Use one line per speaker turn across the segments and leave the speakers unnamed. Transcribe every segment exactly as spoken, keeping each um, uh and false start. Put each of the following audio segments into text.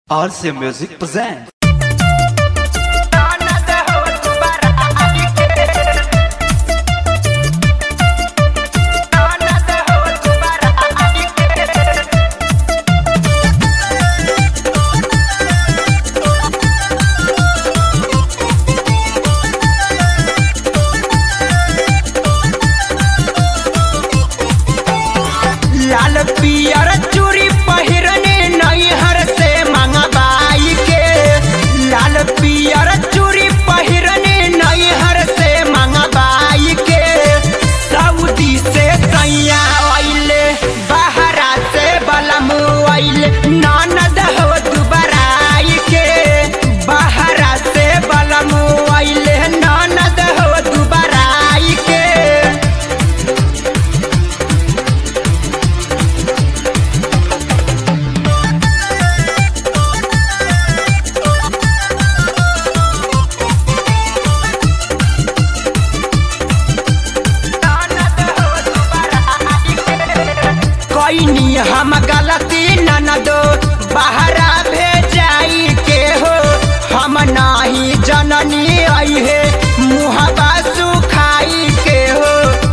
R C Music presents.
लाल पियर चूड़ी पहिरने नैहर से मंगवाई के लाल पियर चूड़ी पहिरने नैहर से मंगवाई के सऊदी से सैया आइले बहरा से बलम आइले ननद हो दुबराई के बहरा से बलम आइले ननद हो दुबराई के कैनी हम गलती ननदो बहरा भेजाई के हो हम नाही जननी आई है मुहबा सुखाई के हो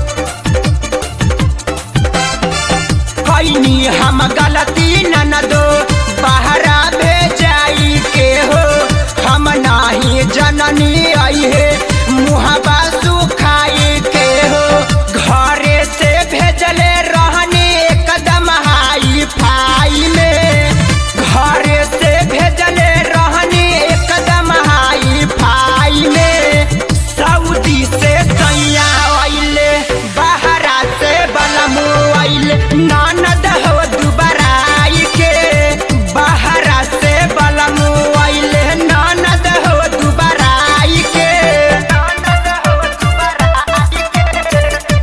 कैनी हम गलती ननदो बहरा भेजाई के हो हम नाही जननी आई है मुहबा सुखाई के हो घरे से भेजले रहनी एकदम हाई फाई में घरे से भेजले रहनी एकदम हाई फाई में सऊदी से सैया आइले बहरा से बलम आइले ननद हो दुबराई के बहरा से बलम आइले ननद हो दुबराई के ननद हो दुबराई के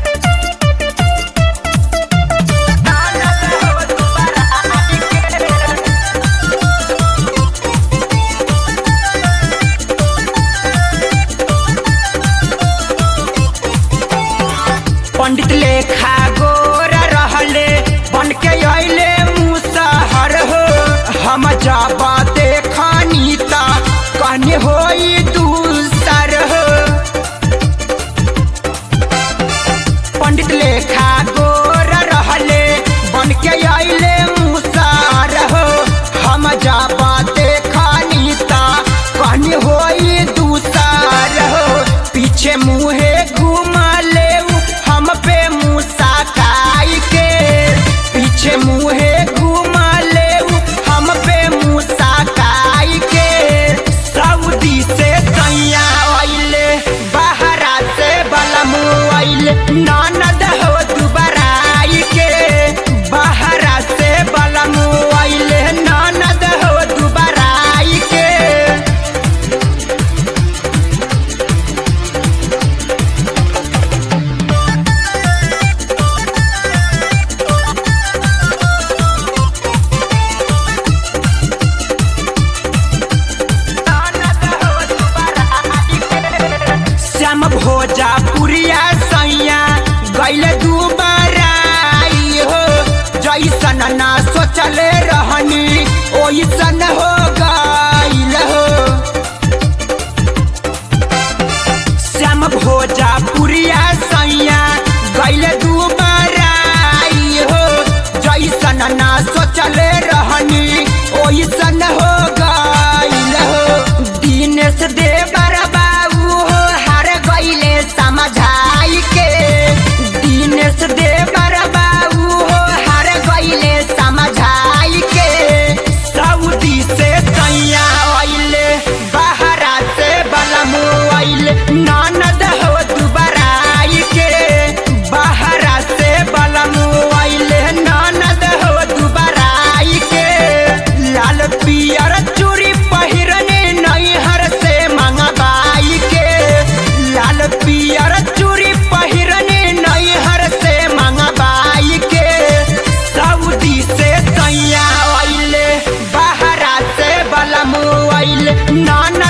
ननद हो दुबराई के पंडित लेखा गोर रहले बन के अइले मुसहर हो हम जब देखनी ता कहने होई दूसर हो पंडित लेखा गोर रहले बन के अइले मुसहर हो हम जब देखनी ता कहने होई दूसर हो पीछे मुहे घुमले हम पे मूसा काई के पीछे मुहे घुमले हम पे मूसा काई के सऊदी से सैया आइले बहरा से बलम आइले ननद हो दुबराई के बहरा से बलम आइले ननद हो दुबराई के श्याम भोजपुरिया सैया गैले दुबराई हो जैसन ना सोचले रहनी ओइसन हो गइल हो श्याम भोजपुरिया सैया गैले दुबराई हो जैसन ना सोचले रहनी ओइसन हो गइल हो दिनेश देवर बाबू हो हार गइले समझाई के दिनेश देवर बाबू हो हार गइले समझाई के सऊदी से सैया आइले बहरा से बलम आइले ननद हो दुबराई के बहरा से बलम आइले ननद हो दुबराई के लाल पियर चूड़ी पहिरने नैहर से मंगवाई के लाल पियर चूड़ी पहिरने नैहर से मंगवाई के सऊदी से सैया आइले बहरा से बलम आइले ननद